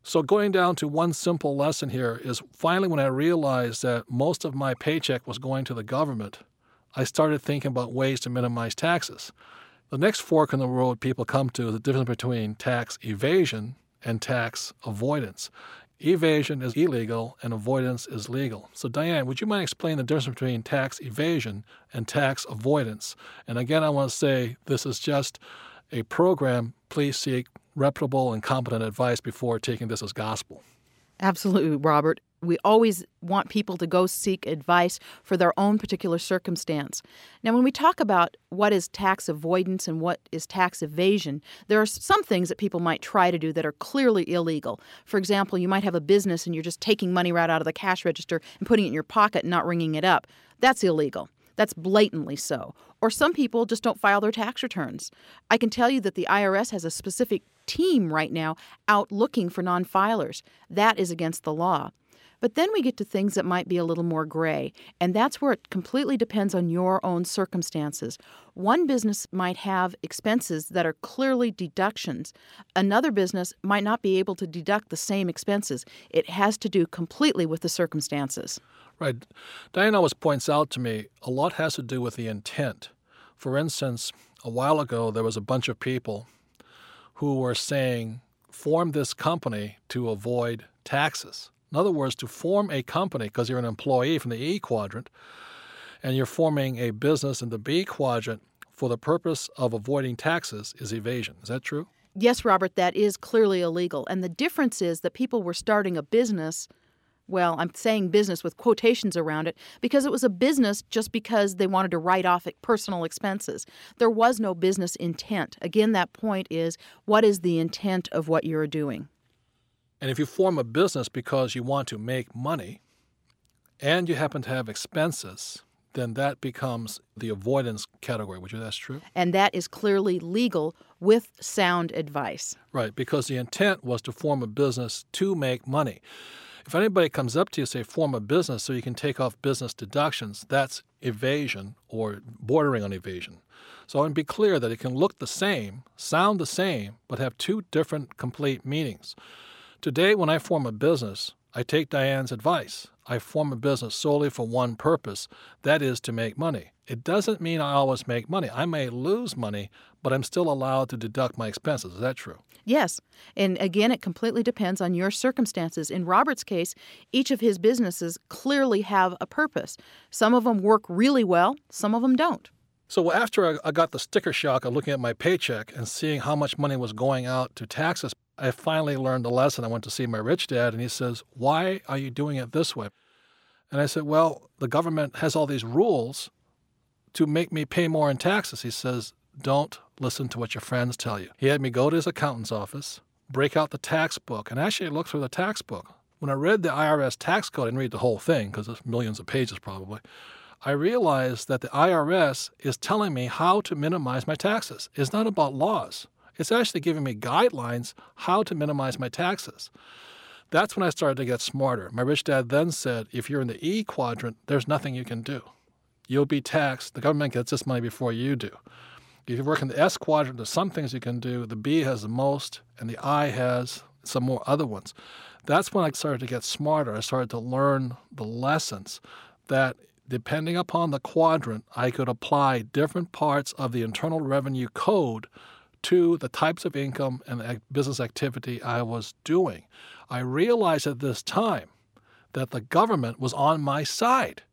So going down to one simple lesson here is finally when I realized that most of my paycheck was going to the government, I started thinking about ways to minimize taxes. The next fork in the road people come to is the difference between tax evasion and tax avoidance. Evasion is illegal and avoidance is legal. So Diane, would you mind explaining the difference between tax evasion and tax avoidance? And again, I want to say this is just a program. Please seek reputable and competent advice before taking this as gospel. Absolutely, Robert. We always want people to go seek advice for their own particular circumstance. Now, when we talk about what is tax avoidance and what is tax evasion, there are some things that people might try to do that are clearly illegal. For example, you might have a business and you're just taking money right out of the cash register and putting it in your pocket and not ringing it up. That's illegal. That's blatantly so. Or some people just don't file their tax returns. I can tell you that the IRS has a specific team right now out looking for non-filers. That is against the law. But then we get to things that might be a little more gray, and that's where it completely depends on your own circumstances. One business might have expenses that are clearly deductions. Another business might not be able to deduct the same expenses. It has to do completely with the circumstances. Right. Diane always points out to me a lot has to do with the intent. For instance, a while ago there was a bunch of people who were saying, form this company to avoid taxes. In other words, to form a company, because you're an employee from the E quadrant, and you're forming a business in the B quadrant for the purpose of avoiding taxes is evasion. Is that true? Yes, Robert, that is clearly illegal. And the difference is that people were starting a business. Well, I'm saying business with quotations around it because it was a business just because they wanted to write off personal expenses. There was no business intent. Again, that point is, what is the intent of what you're doing? And if you form a business because you want to make money and you happen to have expenses, then that becomes the avoidance category. Would you say that's true? And that is clearly legal with sound advice. Right, because the intent was to form a business to make money. If anybody comes up to you and say, form a business so you can take off business deductions, that's evasion or bordering on evasion. So I want to be clear that it can look the same, sound the same, but have two different complete meanings. Today, when I form a business, I take Diane's advice. I form a business solely for one purpose, that is to make money. It doesn't mean I always make money. I may lose money, but I'm still allowed to deduct my expenses. Is that true? Yes. And again, it completely depends on your circumstances. In Robert's case, each of his businesses clearly have a purpose. Some of them work really well, some of them don't. So after I got the sticker shock of looking at my paycheck and seeing how much money was going out to taxes, I finally learned the lesson. I went to see my rich dad, and he says, why are you doing it this way? And I said, well, the government has all these rules to make me pay more in taxes. He says, don't listen to what your friends tell you. He had me go to his accountant's office, break out the tax book, and actually look through the tax book. When I read the IRS tax code, I didn't read the whole thing because there's millions of pages probably, I realized that the IRS is telling me how to minimize my taxes. It's not about laws. It's actually giving me guidelines how to minimize my taxes. That's when I started to get smarter. My rich dad then said, if you're in the E quadrant, there's nothing you can do. You'll be taxed. The government gets this money before you do. If you work in the S quadrant, there's some things you can do. The B has the most, and the I has some more other ones. That's when I started to get smarter. I started to learn the lessons that depending upon the quadrant, I could apply different parts of the Internal Revenue Code to the types of income and business activity I was doing. I realized at this time that the government was on my side.